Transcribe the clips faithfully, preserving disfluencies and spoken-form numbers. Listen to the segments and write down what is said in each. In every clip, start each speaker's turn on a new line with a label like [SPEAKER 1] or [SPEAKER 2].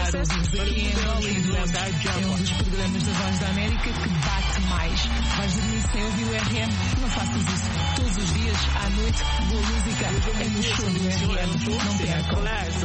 [SPEAKER 1] ouvirmos aqui em Hollywood. É um dos programas da Voz da América que bate mais. Vais dormir sem ouvir o R M? Não faças isso. Todos os dias, à noite, boa música é no show do R M. Não percam.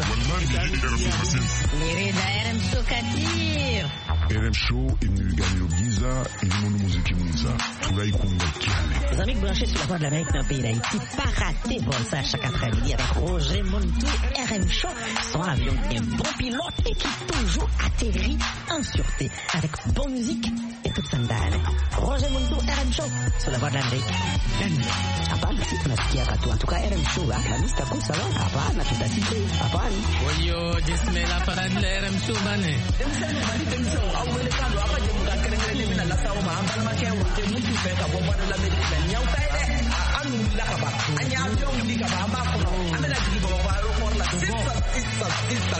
[SPEAKER 2] Querida R M Show Katir.
[SPEAKER 3] R M Show imnulganyo giza ilimono muziki mwiza turaikunda cyane.
[SPEAKER 2] Les amis branchés sur la Voix de l'Amérique d'un pays d'Haïti, pas raté pour ça chaque après-midi avec Roger Montou. R M Show, son avion qui est un bon pilote et qui toujours atterrit en sûreté avec bonne musique et toute sandale. Roger Montou, R M Show, sur la Voix de l'Amérique. Hapana, si tunasikia katu. En tout cas, R M Show, la lista kwa sawa. Hapana, tutasiki. Hapana.
[SPEAKER 4] Oyo, jisme la parade la R M Show bane.
[SPEAKER 5] awele kalo akaje muka kerengere mina la sawo ma ambal ma kewa te mutu fe ka bomba de la medina nyaw tay de anu la ka ba anya yo ndi ka ba ma ko amela ji bo ba ro ko la sista sista sista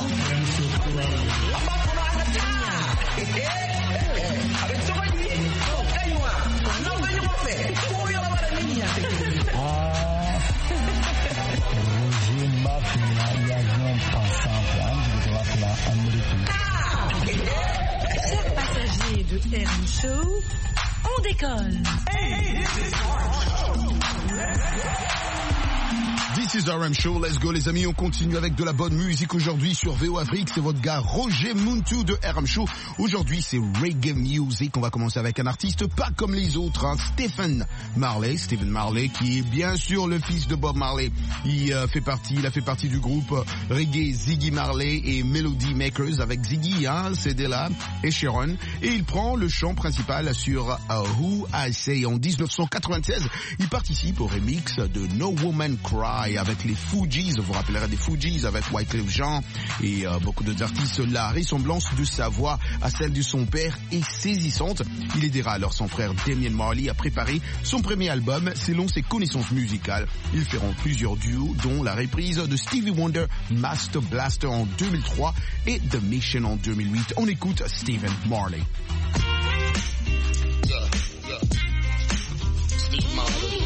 [SPEAKER 5] amba ko na ta eh avec so ba ni o kaywa no ba ni mo fe ko yo la ba ni ya te
[SPEAKER 6] ah Roger Mafia ya non passant plan de la plan américaine.
[SPEAKER 1] Chers passagers de R M Show, on décolle.
[SPEAKER 7] This is R M Show, let's go les amis, on continue avec de la bonne musique aujourd'hui sur V O Afrique, c'est votre gars Roger Montou de R M Show. Aujourd'hui c'est reggae music, on va commencer avec un artiste pas comme les autres, hein, Stephen Marley, Stephen Marley qui est bien sûr le fils de Bob Marley. Il euh, fait partie, il a fait partie du groupe euh, reggae Ziggy Marley et Melody Makers avec Ziggy, hein, Cedella et Sharon, et il prend le chant principal sur uh, Who I Say. En dix-neuf cent quatre-vingt-seize, il participe au remix de No Woman Cry avec les Fugees, vous vous rappellerez des Fugees avec Wyclef Jean et euh, beaucoup d'autres artistes. La ressemblance de sa voix à celle de son père est saisissante. Il aidera alors son frère Damian Marley à préparer son premier album selon ses connaissances musicales. Ils feront plusieurs duos dont la reprise de Stevie Wonder, Master Blaster en deux mille trois et The Mission en deux mille huit. On écoute Stephen Marley.
[SPEAKER 8] Yeah, yeah. Steve Marley.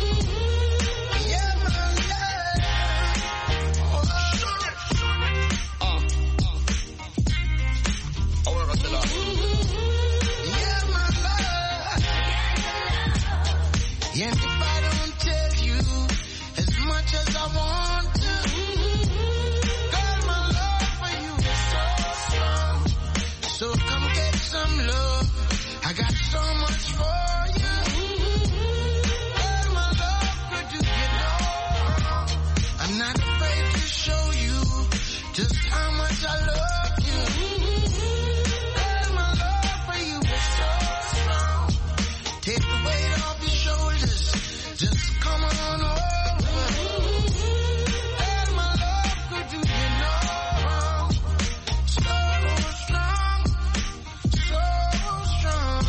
[SPEAKER 9] And if I don't tell you as much as I want to, girl, my love for you is so strong. So come get some love. I got so much for you. Girl, my love could do you no wrong. I'm not afraid to show you just how much I love you. Girl, my love for you is so strong. Take the weight off your shoulders. Just come on over. And my love could do you no wrong. So strong, so strong.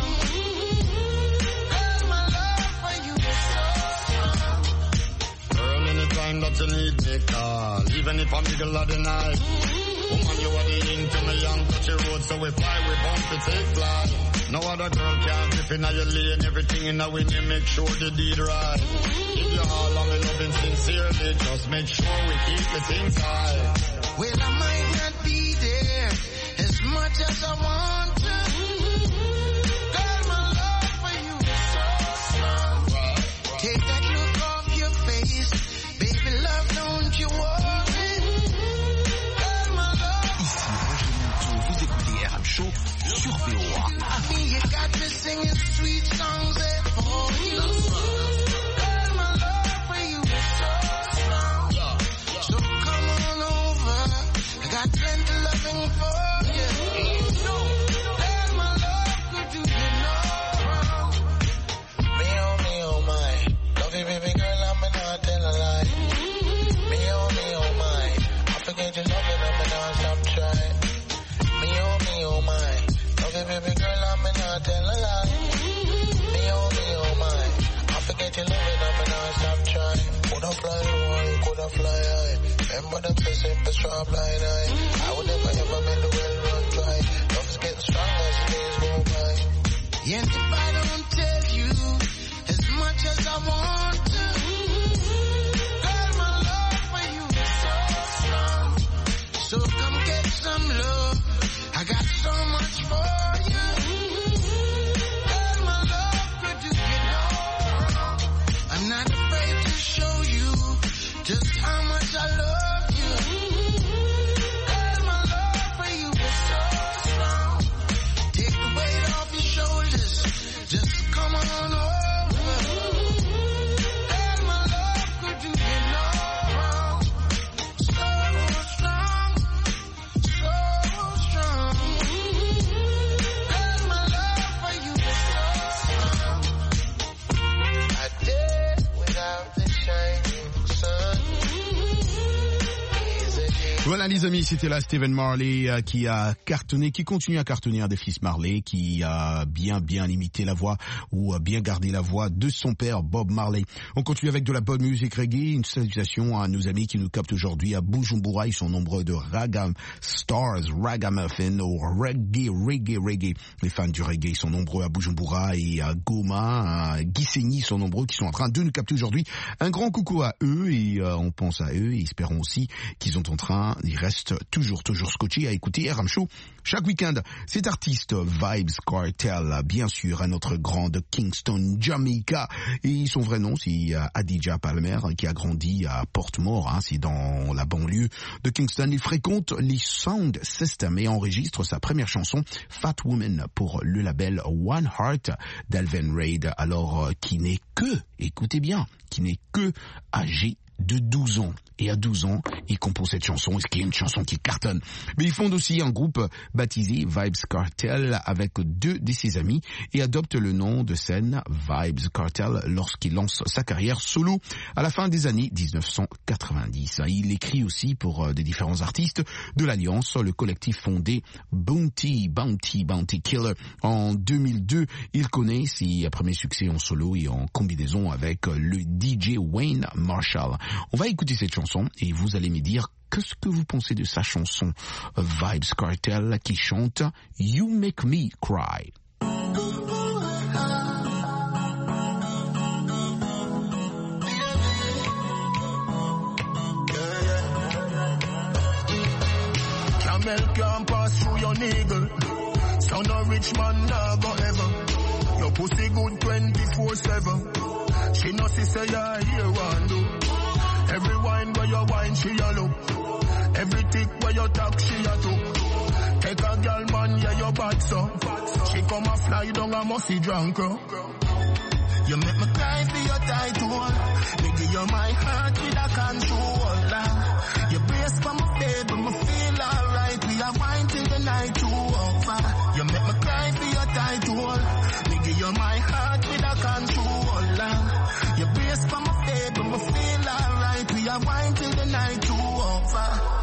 [SPEAKER 9] And my love for you is so strong.
[SPEAKER 8] Girl, anytime that you need me, call. Even if I'm middle of the night. Woman, you are the into me young touchy road, so we fly, we bump, we take flight. No other girl can grip in your lane, everything in a win, you make sure the deed right. Give you all of me loving sincerely, just make sure we keep the things high.
[SPEAKER 9] Well, I might not be there as much as I want to. Girl, my love for you is so strong. Take that look off your face, baby love, don't you worry. Girl, my love.
[SPEAKER 7] Ici Roger Montou, vous écoutez R M Show sur V O A.
[SPEAKER 9] I mean, you got me singing sweet songs there for you. Girl, my love for you is so strong. So come on over. I got plenty loving for you. Girl, my love could do you no wrong. Me oh, me oh my. Love you, baby girl, I'm not tell a lie. Me oh, me oh my. I forget you love it, I'm not stop trying. Me oh, me oh my. Love you, baby girl, I'm not tell a lie. Me oh, me oh my. I forget you love it, I'm not stop trying. Coulda fly high, coulda fly high. Remember them say simple straw blind eye. I would never ever make the well run dry. Love is getting stronger as the days go by. And if I don't tell you as much as I want to, girl, my love for you is so strong. So come get some love.
[SPEAKER 7] Voilà les amis, c'était là Stephen Marley euh, qui a cartonné, qui continue à cartonner un des fils Marley, qui a bien bien imité la voix ou a bien gardé la voix de son père Bob Marley. On continue avec de la bonne musique reggae. Une salutation à nos amis qui nous captent aujourd'hui à Bujumbura. Ils sont nombreux de Ragam Stars, Ragamuffin ou Reggae, Reggae, Reggae. Les fans du reggae ils sont nombreux à Bujumbura et à Goma, à Gisenyi, ils sont nombreux qui sont en train de nous capter aujourd'hui. Un grand coucou à eux et euh, on pense à eux et espérons aussi qu'ils sont en train, ils restent toujours, toujours scotchés à écouter R M Show chaque week-end. Cet artiste Vybz Kartel, bien sûr, à notre grande Kingston, Jamaica. Et son vrai nom, c'est Adidja Palmer, qui a grandi à Portmore, hein, c'est dans la banlieue de Kingston. Il fréquente les Sound System et enregistre sa première chanson, Fat Woman, pour le label One Heart d'Alvin Reid, alors qui n'est que, écoutez bien, qui n'est que âgé de douze ans. Et à douze ans, il compose cette chanson, ce qui est une chanson qui cartonne. Mais il fonde aussi un groupe baptisé Vybz Kartel avec deux de ses amis et adopte le nom de scène Vybz Kartel lorsqu'il lance sa carrière solo à la fin des années dix-neuf cent quatre-vingt-dix. Il écrit aussi pour des différents artistes de l'Alliance, le collectif fondé Bounty, Bounty, Bounty Killer. En deux mille deux, il connaît ses premiers succès en solo et en combinaison avec le D J Wayne Marshall. On va écouter cette chanson et vous allez me dire qu'est-ce que vous pensez de sa chanson Vybz Kartel qui chante You Make Me Cry.
[SPEAKER 10] Camel can't pass through your niggle. Son of rich man nah go ever. Your pussy good twenty-four seven. She know she say yeah here one do. Every wine where you wine, she a look. Every tick where you talk, she a took. Take a girl, man, yeah, you bad, so. She come a fly down a musty drunk, uh. You make me cry for your title. Me give you my heart with a controller. You brace for my baby, me feel alright. We are wine till the night too over. You make me cry for your title. Me give you my heart with a controller. You brace for my baby, me feel alright. We are wine till the night too over.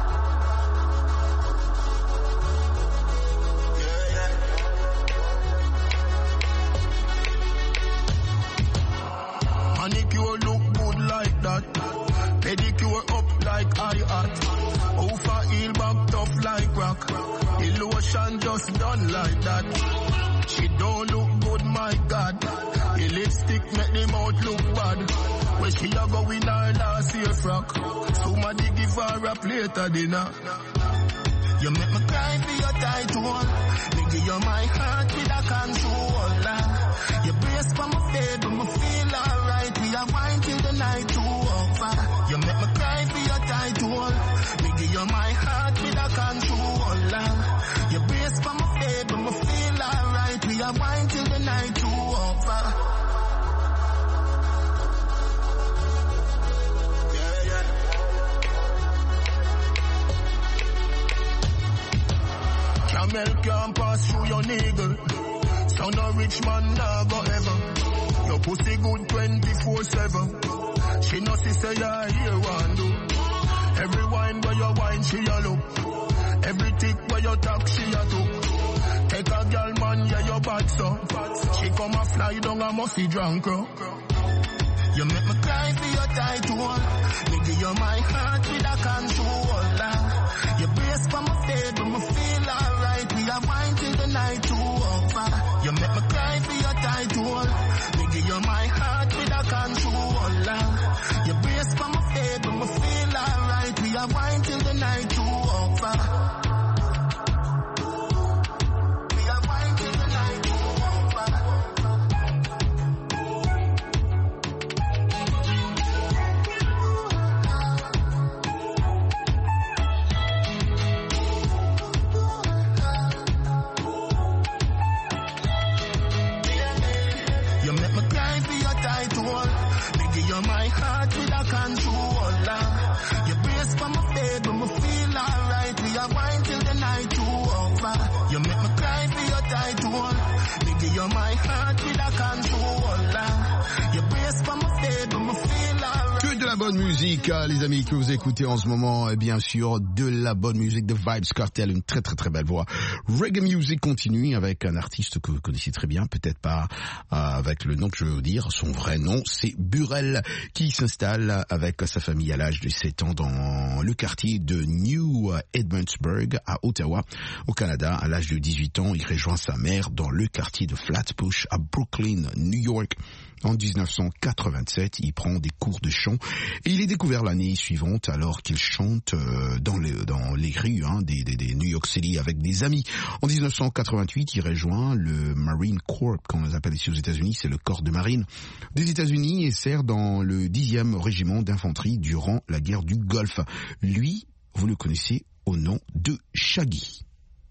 [SPEAKER 10] Manicure look good like that. Pedicure up like I-Hat. Over heel back tough like rock. The lotion just done like that. She don't look good, my God. The lipstick make the mouth look bad. When she a go in her last year frock. Somebody give her a plate of dinner. You make me cry for your title. Me give you my heart with a controller. You brace for my baby, me feel alright. We are wine till the night too over. You make me cry for your title. Me give you my heart with a controller. You brace for my baby, me feel alright. We are wine till the night too over. Camel can't pass through your niggle. Son of rich man nah go ever. Your pussy good twenty-four seven. She know she say yeah here one do. Every wine where you wine she a look. Every tick where you talk she a took. Take a girl man yeah you bad so. She come a fly down a musty drunk. You make me cry for your title. Me give you my heart with a controller. You brace for my baby, me feel alright. We are wine till the night too over. You make me cry for your title. Me give you my heart with a controller. You brace for my baby, me feel alright. We are wine till the night too over. My heart with a controller. You brace for my baby, me feel alright. We are wine till the night too over. You make me cry for your title. Me give you my heart with a controller. You brace for my baby, me feel alright.
[SPEAKER 7] Que de la bonne bonne musique, les amis, que vous écoutez en ce moment, et bien sûr, de la bonne musique de Vybz Kartel, une très très très belle voix. Reggae Music continue avec un artiste que vous connaissez très bien, peut-être pas euh, avec le nom que je veux vous dire, son vrai nom, c'est Burrell, qui s'installe avec sa famille à l'âge de sept ans dans le quartier de New Edmundsburg, à Ottawa, au Canada. À l'âge de dix-huit ans, il rejoint sa mère dans le quartier de Flatbush, à Brooklyn, New York. En dix-neuf cent quatre-vingt-sept, il prend des cours de chant et il est découvert l'année suivante alors qu'il chante euh, dans, les, dans les rues hein, des, des, des New York City avec des amis. En dix-neuf cent quatre-vingt-huit, il rejoint le Marine Corps, comme on les appelle ici aux États-Unis, c'est le corps de marine des États-Unis, et sert dans le dixième régiment d'infanterie durant la guerre du Golfe. Lui, vous le connaissez au nom de Shaggy.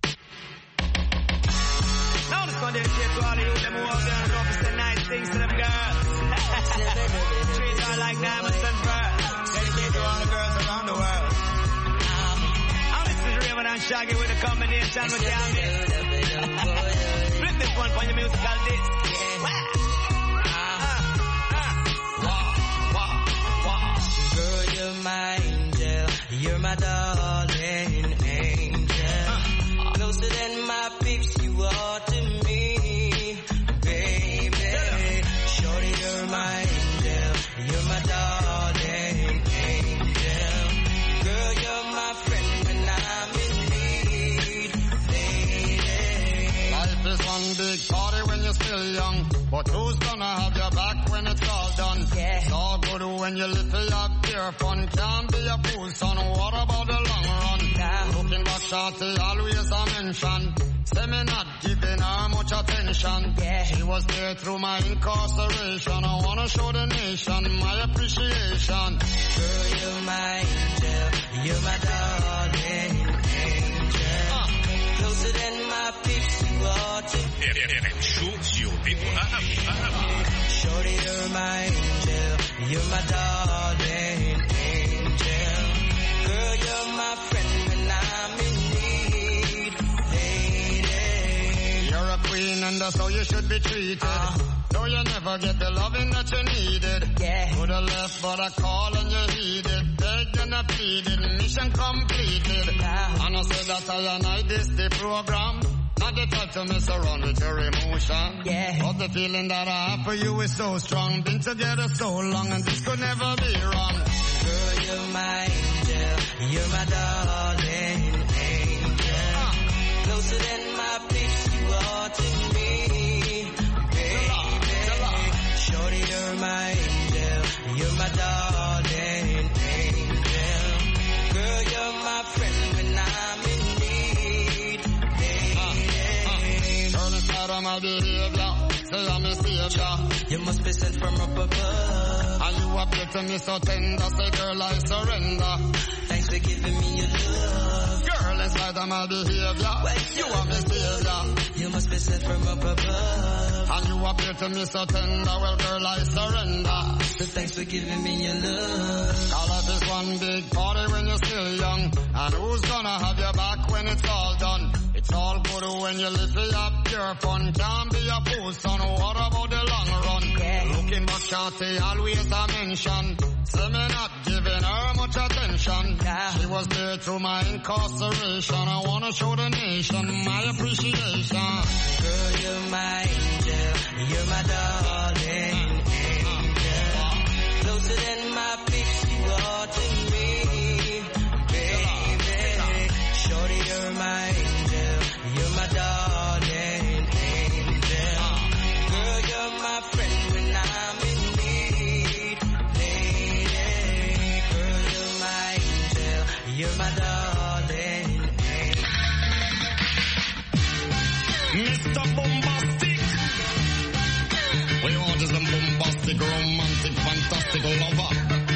[SPEAKER 11] Things to them girls. Treat her like diamonds and pearls. Dedicate to all the girls around the world. Um, this is Raymond and Shaggy with a combination with Yami. Flip this one for your musical disc. Girl, you're my angel. You're my darling angel. Closer than my peeps, you are to me. My angel, you're my darling angel. Girl, you're my friend when I'm in need, lady.
[SPEAKER 8] Life is one big party when you're still young, but who's gonna have your back when it's all done? Yeah. It's all good when you live for your pure fun. Can't be a fool, son. What about the long run? Nah. Looking back, shorty, always a mention. Say me not giving her much attention. Yeah. She was there through my incarceration. I wanna show the nation my appreciation.
[SPEAKER 11] Girl, you're my angel. You're my darling angel. Uh. Closer than my peeps, you are to me. Shorty, you're my angel. You're my darling angel. Girl, you're my friend when I'm in need.
[SPEAKER 8] You're a queen and that's how you should be treated. Uh, Though you never get the loving that you needed.
[SPEAKER 11] Yeah.
[SPEAKER 8] Could have left but I call and you heeded. Begged and I pleaded, mission completed.
[SPEAKER 11] Uh,
[SPEAKER 8] and I said that I and I this the program. Not the type to mess around with your emotion.
[SPEAKER 11] Yeah.
[SPEAKER 8] But the feeling that I have for you is so strong. Been together so long and this could never be wrong.
[SPEAKER 11] Girl, you're my angel. You're my darling angel. Uh, Closer than my peeps, you are to me, baby. Shorty, you're my angel. You're my darling angel. Girl, you're my friend when I'm in need, baby.
[SPEAKER 8] Turn aside on my behavior. Say I'm a savior.
[SPEAKER 11] You must be sent from up above.
[SPEAKER 8] And you appear to me so tender. Say, girl, I surrender.
[SPEAKER 11] Thanks for giving me your love.
[SPEAKER 8] Girl, inside of my behavior,
[SPEAKER 11] Wait,
[SPEAKER 8] you are my savior.
[SPEAKER 11] You must be sent from up above.
[SPEAKER 8] And you appear to me so tender. Well, girl, I surrender.
[SPEAKER 11] So thanks for giving me your love.
[SPEAKER 8] All of this one big party when you're still young. And who's gonna have your back when it's all done? It's all good when you live for your pure fun. Can't be a fool, son. What about the long run?
[SPEAKER 11] Yeah.
[SPEAKER 8] Looking back, shorty, always a mention. Say me not giving her much attention.
[SPEAKER 11] Yeah.
[SPEAKER 8] She was there through my incarceration. I wanna show the nation my appreciation.
[SPEAKER 11] Girl, you're my angel. You're my darling angel. Closer than my peeps, you are to me, baby. Shorty, you're my angel. You're my darling angel. Girl, you're my friend when I'm in need, lady. Girl, you're my angel. You're my darling angel.
[SPEAKER 8] Mister Bombastic. What you want is a bombastic, romantic, fantastic lover.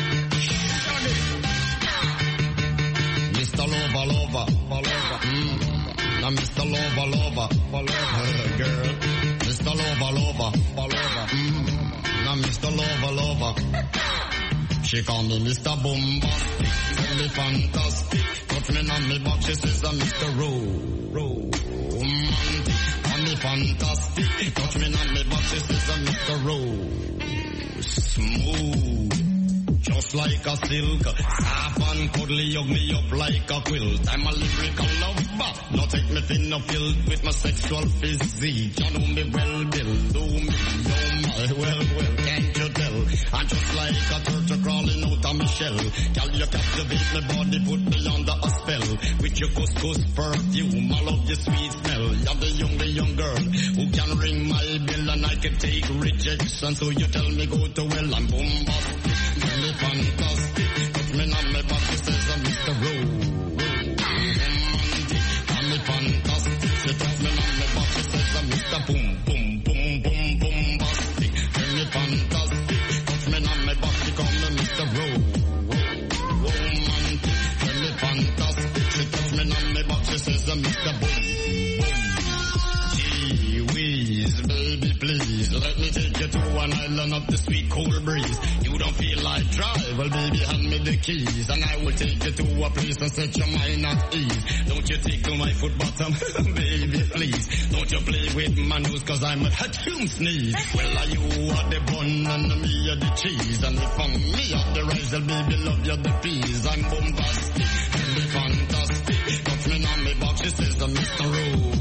[SPEAKER 8] Mister Lover, lover, lover. Mm. Now Mister Lover, lover, lover, girl. Mister Lover, lover, lover. Mm. Now Mister Lover, lover. She call me Mister Bombastic, tell me fantastic. Touch me on me back, she says I'm Mister Romantic. I'm me fantastic. Touch me on me back, she says I'm Mister Rose. Smooth. just like a silk. Soft and cuddly, hug me up like a quilt. I'm a lyrical lover, now take me thin or filled with my sexual physique. You know me well, Bill, do me, oh my, well, well, can't you tell? I'm just like a turtle crawling out of my shell. Girl, you captivate my body, put me under a spell. With your couscous perfume, I love your sweet smell. You're the young, the young girl who can ring my bell and I can take rejection. So you tell me go to well, I'm bombastic, really fantastic. Touch me on my back, she says I'm Mister Romantic. I'm me fantastic. She touch me on my back, she says I'm Mister Boom, boom, boom, boom, bombastic. Really fantastic. Touch me on my back, she call me Mister Romantic. Really fantastic. She touch me on my back, she says I'm Mister Boom, boom. Gee whiz, baby, please let me take you to an island of the sweet cold breeze. You don't feel like drive, well baby hand me the keys and I will take you to a place and set your mind at ease. Don't you tickle my foot bottom, baby please. Don't you play with my nose cause I'm a hatchoon sneeze. Well are you are the bun and me are the cheese. And if I'm me are the rice, well baby love you the peas. I'm bombastic, really fantastic. Touch me on me box, she says I'm Mister Romantic.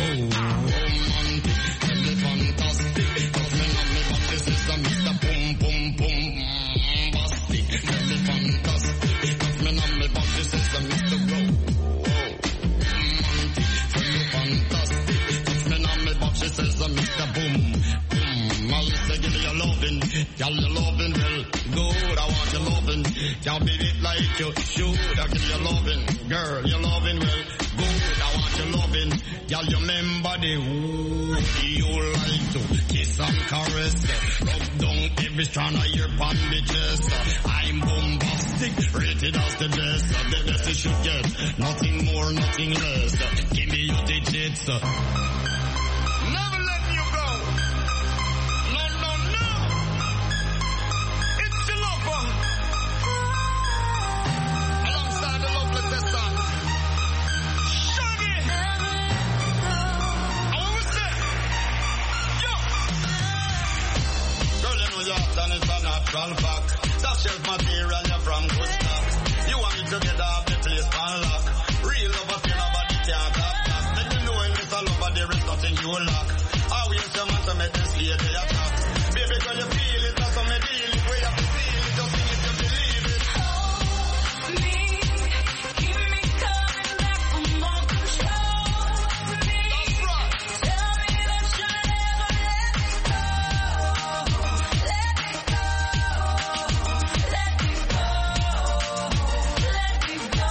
[SPEAKER 8] Really fantastic. Touch me on me box, she says I'm Mister Boom Boom Boom Bastic. Really fantastic. Touch me on me box, she says I'm Mister Romantic. Really fantastic. Touch me on me box, she says I'm Mister Boom Boom. I used to give you your loving, y'all your loving well good. I want your loving, y'all beat it like you should. I give you your loving, girl, your loving well good. I want your loving, y'all you remember the who you like to kiss and caress. Rub down every strand of your bandages. I'm bombastic, rated as the best. The best you should get, nothing more, nothing less. Give me your digits. Never let you go. No, no, no. It's your lover. Alongside the lovely sister. Shaggy. I want to say, yo. Girl, you know you're done, it's a natural fact. That shelf material, you're from good stock. You want me to get off the place and lock. Real love, I feel nobody can't tap that. Let me know in this lover, there is nothing you lack. I will some man to make this lady attack. Baby girl, you feel it, that's how me deal it. Where you have to feel it, just sing it, you believe it.
[SPEAKER 9] Hold me, keep me coming back for more control me.
[SPEAKER 8] That's right.
[SPEAKER 9] Tell me that you'll never let me go. Let me go. Let me go. Let me go.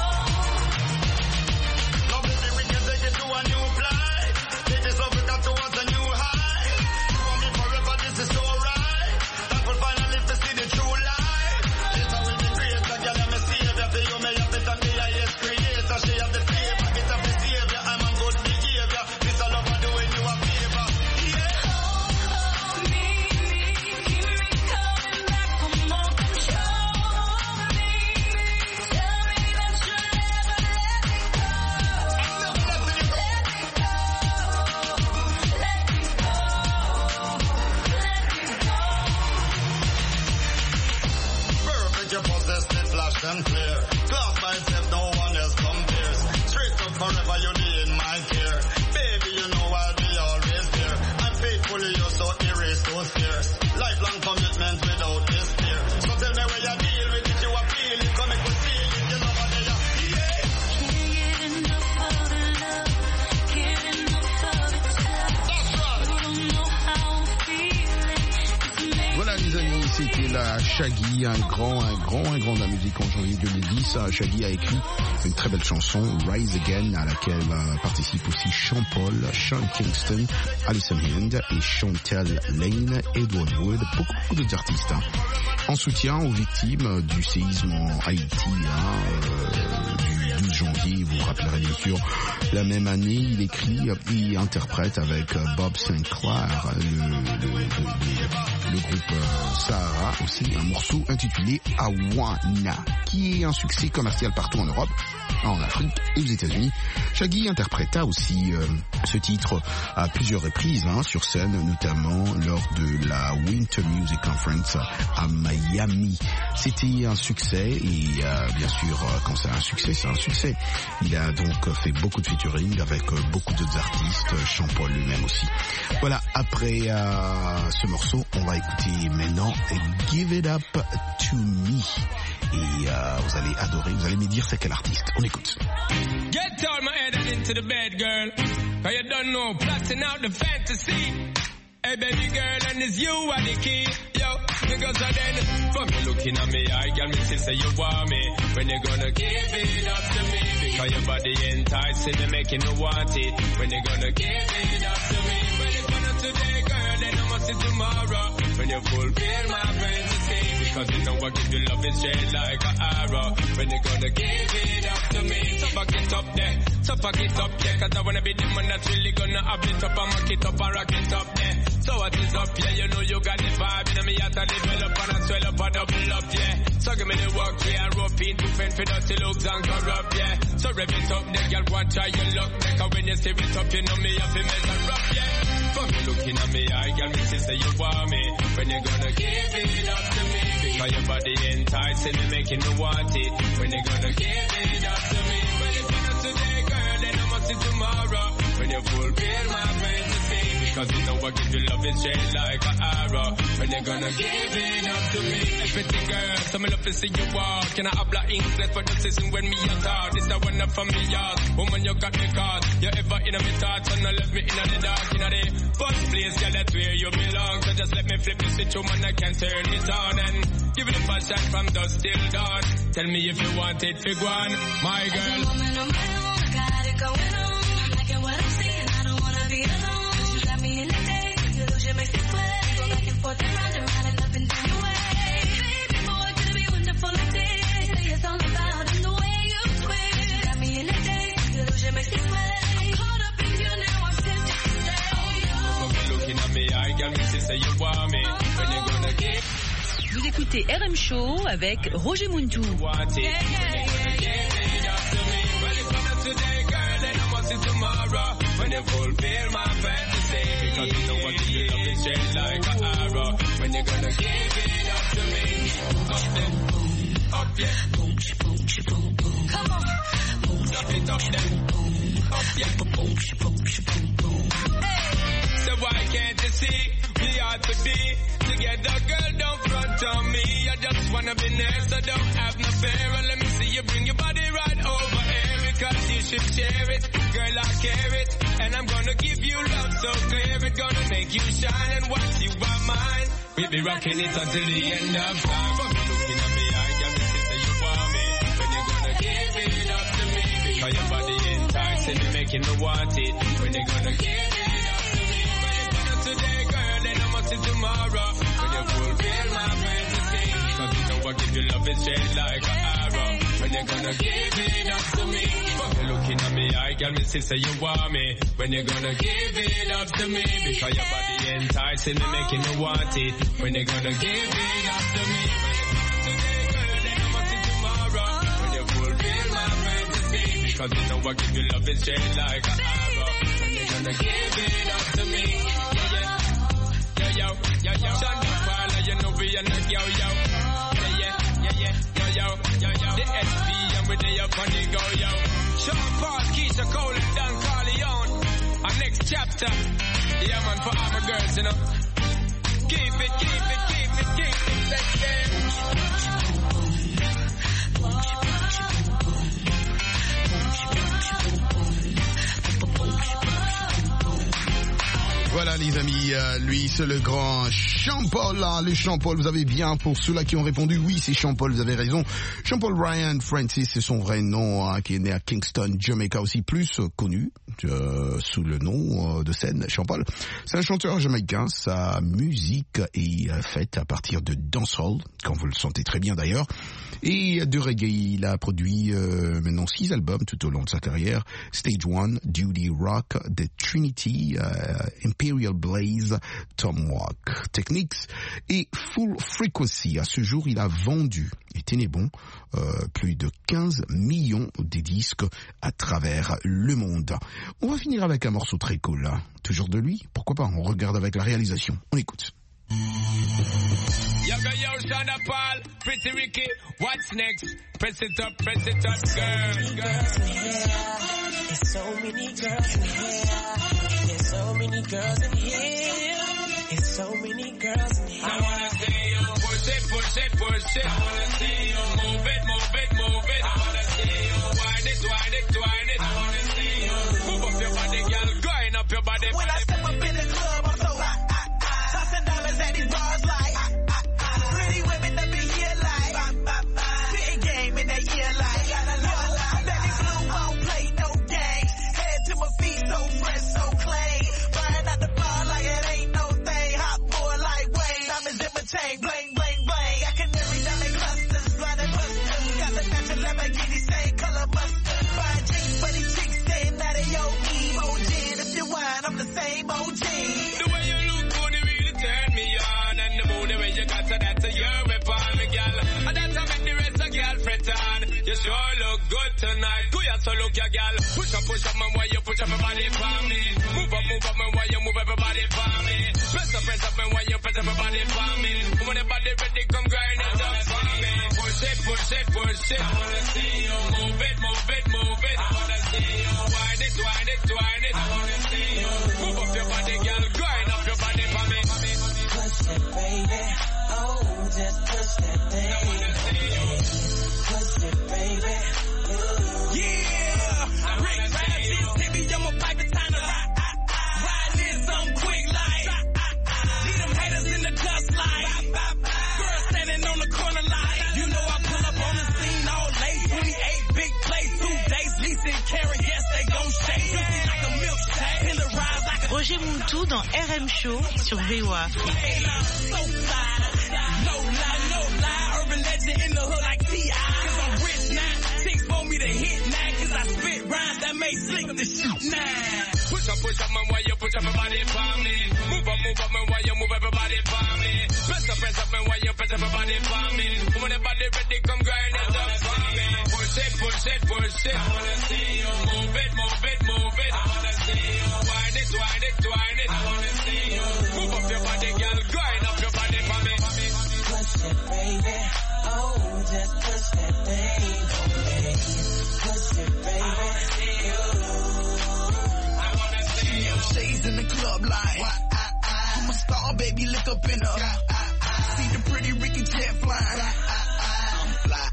[SPEAKER 8] Now baby, we can take it to a new flight. Take this Africa towards a new high. You want me forever, this is so right. That will finally to see the true light. Later will be great, the girl I'm a savior. For you, may have it and me, I is creator. She have the favor, get up the savior. I'm on good behavior. This all over doing you a favor. Yeah.
[SPEAKER 9] Hold me, keep me coming back for more control me. Tell me that you'll never let me go.
[SPEAKER 8] I'm never letting you go.
[SPEAKER 9] Let me go. Let me go.
[SPEAKER 8] Perfect, you possess the flash and clear. Class myself, no one else compares. Straight up forever, you'll be in my care. Baby, you know I'll be always there. I'm faithful, you're so erase those fears. Lifelong commitment without despair. So tell me where you deal with it, you appeal it. Come make me feel it, you love it, yeah.
[SPEAKER 9] Can't get enough of the love. Can't enough of the touch.
[SPEAKER 8] That's right.
[SPEAKER 9] You don't know how I'm feeling. It's making
[SPEAKER 7] Voilà les amis, c'était la Shaggy, un grand, un grand, un grand de la musique en janvier deux mille dix. Shaggy a écrit une très belle chanson, Rise Again, à laquelle euh, participent aussi Sean Paul, Sean Kingston, Alison Hand et Chantel Lane, Edward Wood, beaucoup, beaucoup d'autres artistes. Hein. En soutien aux victimes du séisme en Haïti, hein, euh, du douze janvier, vous vous rappellerez bien sûr, la même année, il écrit et interprète avec Bob Sinclair, le, le, le, le, le groupe euh, Sahara, aussi un morceau intitulé Awana, qui est un succès commercial partout en Europe. en Afrique et aux États-Unis. Shaggy interpréta aussi euh, ce titre à plusieurs reprises hein, sur scène, notamment lors de la Winter Music Conference à Miami. C'était un succès et euh, bien sûr, quand c'est un succès, c'est un succès. Il a donc fait beaucoup de featuring avec euh, beaucoup d'autres artistes, Sean Paul lui-même aussi. Voilà, après euh, ce morceau, on va écouter maintenant Give It Up To Me. Et euh, vous allez adorer, vous allez me dire c'est quel artiste. On écoute.
[SPEAKER 12] Get out my head and into the bed, girl. Cause you don't know, plotting out the fantasy. Hey baby girl, and it's you are the key. Yo, because of then, from you looking at me, I got me to say you want me. When you gonna give it up to me? Because your body enticing me, making me want it. When you gonna give it up to me? When you gonna today, girl, then I must see tomorrow. When you fulfill my fantasy. Because you know I give you love is straight like an arrow. When you gonna give it up to me? So fuck it up there, so fuck it up there. Cause I wanna be the man that's really gonna have it up and mock it up and rock it up there. So what is up, yeah, you know you got the vibe. You know me have to develop and I swell up and double up, yeah. So give me the work, yeah, rope in to fend for dirty looks and corrupt, yeah. So rev it up, then girl, go and try your luck. Cause when you see it up, you know me have to measure up, yeah. From you looking at me, I got me to say you want me. When you gonna give it up to me? Because your body enticing me, making me want it. When you gonna give it up to me? When you gonna today, girl, then I must see tomorrow. When you fulfill my fantasy. Because you know I give you love is straight like an arrow. When you gonna give it up to me? Everything, girl, so me love to see you walk. Can I habla English for the season when me a talk? This a one up from me yard. Woman, you got me caught. You ever in a me thoughts and not left me in the dark. In the first place, yeah, that's where you belong. So just let me flip the switch, woman, I can turn it on. And give it a passion from dusk till dawn. Tell me if you want it, fig one, my girl.
[SPEAKER 13] Woman, I'm I got it going on. I'm liking what I'm seeing, I don't wanna be alone. Me in the day, you lose your makes me sweat. Go back and forth and round and round and up and down your way. Baby boy, could it be wonderful like this? Say it's all about in the way you twist. You got me in the day, you lose your makes me sweat. I'm caught up in you now, I'm tempted to stay.
[SPEAKER 12] Come be looking at me, I got me to say you want me. When you gonna give?
[SPEAKER 14] Vous écoutez R M Show avec Roger Muntou.
[SPEAKER 12] Want it. Yeah, yeah, yeah, yeah. When you gonna today, girl, then I must see tomorrow. When you fulfill my fantasy. Because you know what you love is straight like an arrow. When you gonna give it up to me? Up there, up yeah. Boom, boom, boom, boom. Come on. Up it up there. Up yeah. Boom, boom, boom, boom. Hey. So why can't you see we ought to be together, girl? Don't front on me. I just wanna be near, so don't have no fear. And let me see you bring your body right over here. Because you should share it, girl, I care it. And I'm gonna give you love so clear. It's gonna make you shine and once you are mine, we'll be rocking it until the end of time. But looking at me, I got me say you want me. When you gonna give it up to me? Because your body enticing me, making me want it. When you gonna give it up to me? When you gonna today, girl, then I must see tomorrow. When you fulfill my fantasy. Because you know I give you love is straight like an arrow. When you gonna give it up to me? Fuck you looking at me, I got me sister, you want me. When you gonna give it up to me? Because your body enticing me, making me want it. When you gonna give it up to me? When you gonna today, girl, then I must see tomorrow. When you fulfill my fantasy. Because you know I give you love is straight like an arrow. When you gonna give it up to me? Yeah, yeah. Yo, yo, yo, yo. Shonda Paula, you know we are not yo, yo. Yeah, yeah, yeah, yeah. Yo, yo, yo. The S B and we they up on the go, yo. Sean Paul, Keisha Cole and Don Corleone. Our next chapter. Yeah, man, for all my girls, you know. Keep it, keep it, keep it, keep it, let's go.
[SPEAKER 7] Voilà les amis, euh, lui c'est le grand Sean Paul, hein, le Sean Paul, vous avez bien, pour ceux-là qui ont répondu, oui c'est Sean Paul, vous avez raison. Sean Paul Ryan Francis, c'est son vrai nom, hein, qui est né à Kingston, Jamaica, aussi plus euh, connu euh, sous le nom euh, de scène Sean Paul. C'est un chanteur jamaïcain, sa musique est euh, faite à partir de dancehall, quand vous le sentez très bien d'ailleurs, et de reggae. Il a produit euh, maintenant six albums tout au long de sa carrière: Stage One, Duty Rock, The Trinity, euh, Imperial Imperial Blaze, Tom Walk Techniques et Full Frequency. À ce jour, il a vendu, et tenez bon, euh, plus de quinze millions de disques à travers le monde. On va finir avec un morceau très cool, hein. Toujours de lui, pourquoi pas, on regarde avec la réalisation. On écoute.
[SPEAKER 12] Yo, yo, yo, Shonda Paul, Pretty Ricky, what's next? Press it up, press it up, girl, girl.
[SPEAKER 11] There's so many girls in here. There's so many girls in here. There's so many girls in here.
[SPEAKER 12] I wanna see you push it, push it, push it. I wanna see you move it, move it, move it. I wanna see you wind it, wind it, wind it. I wanna see you move up your body, girl, grind up your body.
[SPEAKER 11] When I step up in the club, I'm so hot. Tossing dollars at these bars like pretty women that be here like big game in that year like Betty Blue won't play no games. Head to my feet so fresh, so clean. Burn out the bar like it ain't no thing. Hot boy like Wayne. Diamonds in my chain, bling, bling, bling. I can never diamond clusters, blinded busters. Got the natural Lamborghini, same color mustard. Buying jeans for these chicks, staying out of your emo gin. If you wine, I'm the same O G.
[SPEAKER 12] The way you look good, it really turn me on. And the mood, the way you got to that, to your weapon, me gal. And that's how make the rest of gal fret on. You sure look good tonight. Go ya, so look ya, gal. Push up, push up, man, why you push up everybody for me? Move up, move up, man, why you move everybody for me? Press up, press up, man, why you press up everybody for me? When the body ready, come grind it up for me. Push it, push it, push it. I wanna see you move it, move it, move it. I wanna see you wind it, wind it, wind it. I wanna see you move up your body, gal. Grind up your body for me.
[SPEAKER 11] Push it, baby. Oh, just push that thing. Push it, baby. Ooh.
[SPEAKER 12] Yeah, Rick Francis, baby, I'm a pipe, it's time to ride. Ride this on quick like. See them haters in the dust like. Girl standing on the corner like. You know I pull up on the scene all late. twenty-eight big plays, two days, Lisa and Karen, yes, they gon' shake. Juicy like a milkshake, penderized like a.
[SPEAKER 14] Roger Muntu dans R M Show sur V O A.
[SPEAKER 11] So fly, no lie, no lie. Urban legend in the hood like T I Cause I'm rich now. Chicks want me to hit now. Cause I spit rhymes that make slick the shoot now.
[SPEAKER 12] Push up, push up, man, why you push up everybody for me? Move up, move up, man, why you move everybody for me? Press up, press up, man, why you press up everybody for me? When the body ready, come grind it up for me. Push it, push it, push it. I wanna see you move it, move it, move it. I wanna see you wind it, wind it, wind it. I wanna see you move up your body, girl, grind up your body for me.
[SPEAKER 11] Push it, baby. Oh, just push that thing for me. Push it, baby. I wanna see you.
[SPEAKER 12] I wanna see you.
[SPEAKER 5] Shades in the club like I'm a star, baby, look up in her. See the pretty Ricky jet flying. I'm fly.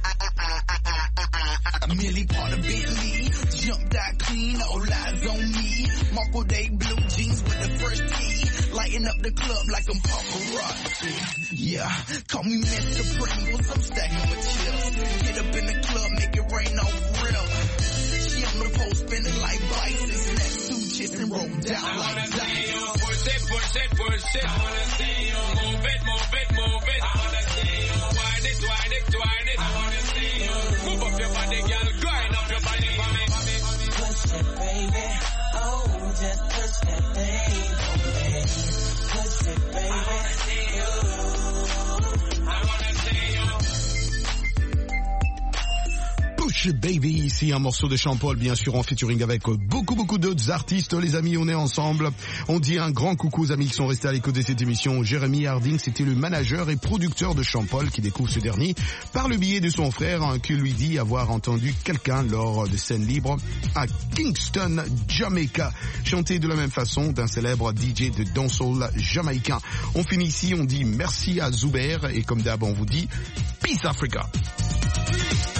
[SPEAKER 5] Millie part of Bentley. Jumped out clean, all eyes on me. Marco Day blue jeans with the first tee. Lighting up the club like I'm paparazzi. Yeah, call me Mister Pringles, I'm stacking with chips. Get up in the club, make it rain off real. She on the pole spinning like bicycles. Snap suitcase and roll down
[SPEAKER 12] I
[SPEAKER 5] like
[SPEAKER 12] wanna
[SPEAKER 5] that.
[SPEAKER 12] see you push it, push it, push it. I wanna see you move it, move it, move it. I wanna see you wind it, wind it, wind it. I wanna see you move up your body, girl, grind up your body for me.
[SPEAKER 11] Push it, baby. Oh, just push that thing for me. Push it, baby.
[SPEAKER 12] I wanna see you. I wanna see you.
[SPEAKER 7] Push Baby, ici un morceau de Jean-Paul, bien sûr, en featuring avec beaucoup, beaucoup d'autres artistes. Les amis, on est ensemble. On dit un grand coucou aux amis qui sont restés à l'écoute de cette émission. Jérémy Harding, c'était le manager et producteur de Jean-Paul qui découvre ce dernier par le biais de son frère, hein, qui lui dit avoir entendu quelqu'un lors de scènes libres à Kingston, Jamaica, chanter de la même façon d'un célèbre D J de dancehall jamaïcain. On finit ici, on dit merci à Zuber et comme d'hab, on vous dit Peace Africa.